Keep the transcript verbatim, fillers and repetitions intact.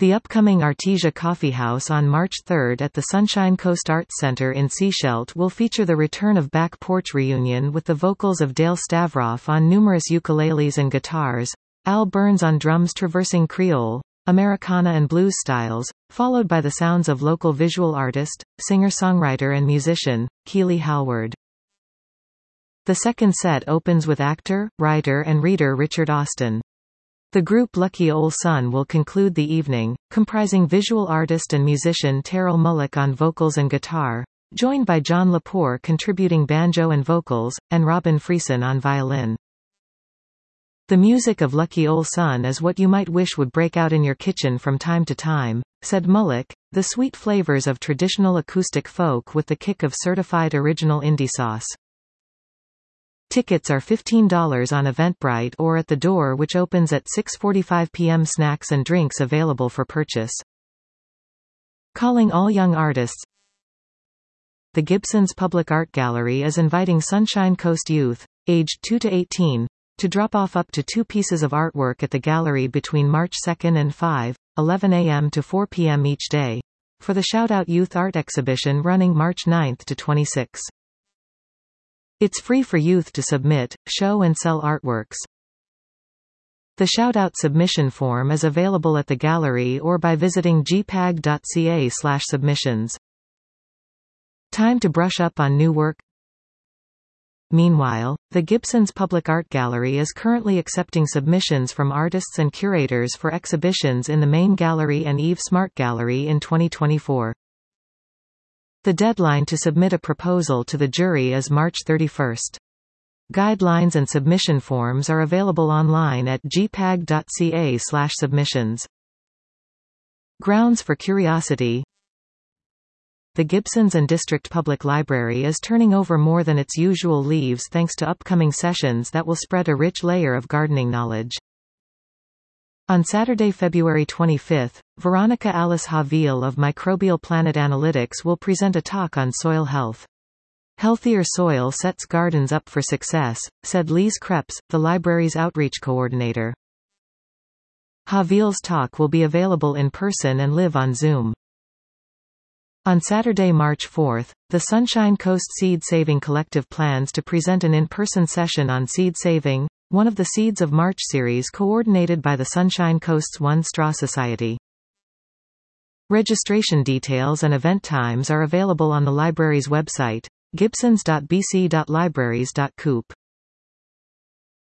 The upcoming Artesia Coffee House on March third at the Sunshine Coast Arts Centre in Sechelt will feature the return of Back Porch Reunion with the vocals of Dale Stavroff on numerous ukuleles and guitars, Al Burns on drums traversing Creole, Americana and blues styles, followed by the sounds of local visual artist, singer-songwriter and musician, Keely Hallward. The second set opens with actor, writer and reader Richard Austin. The group Lucky Ol' Son will conclude the evening, comprising visual artist and musician Terrell Mullock on vocals and guitar, joined by John Lepore contributing banjo and vocals, and Robin Friesen on violin. The music of Lucky Ol' Son is what you might wish would break out in your kitchen from time to time, said Mullock, the sweet flavors of traditional acoustic folk with the kick of certified original indie sauce. Tickets are fifteen dollars on Eventbrite or at the door, which opens at six forty-five p m Snacks and drinks available for purchase. Calling all young artists. The Gibsons Public Art Gallery is inviting Sunshine Coast youth, aged two to eighteen, to drop off up to two pieces of artwork at the gallery between March second and five eleven a m to four p m each day, for the Shoutout Youth Art Exhibition running March ninth to twenty-sixth. It's free for youth to submit, show and sell artworks. The Shoutout submission form is available at the gallery or by visiting g p a g dot c a slash submissions. Time to brush up on new work. Meanwhile, the Gibsons Public Art Gallery is currently accepting submissions from artists and curators for exhibitions in the main gallery and Eve Smart Gallery in twenty twenty-four. The deadline to submit a proposal to the jury is March thirty-first. Guidelines and submission forms are available online at g p a g dot c a slash submissions. Grounds for curiosity. The Gibsons and District Public Library is turning over more than its usual leaves thanks to upcoming sessions that will spread a rich layer of gardening knowledge. On Saturday, February twenty-fifth, Veronica Alice Havil of Microbial Planet Analytics will present a talk on soil health. Healthier soil sets gardens up for success, said Lise Krebs, the library's outreach coordinator. Havil's talk will be available in person and live on Zoom. On Saturday, March fourth, the Sunshine Coast Seed Saving Collective plans to present an in-person session on seed saving, one of the Seeds of March series coordinated by the Sunshine Coast's One Straw Society. Registration details and event times are available on the library's website, gibsons dot b c dot libraries dot coop.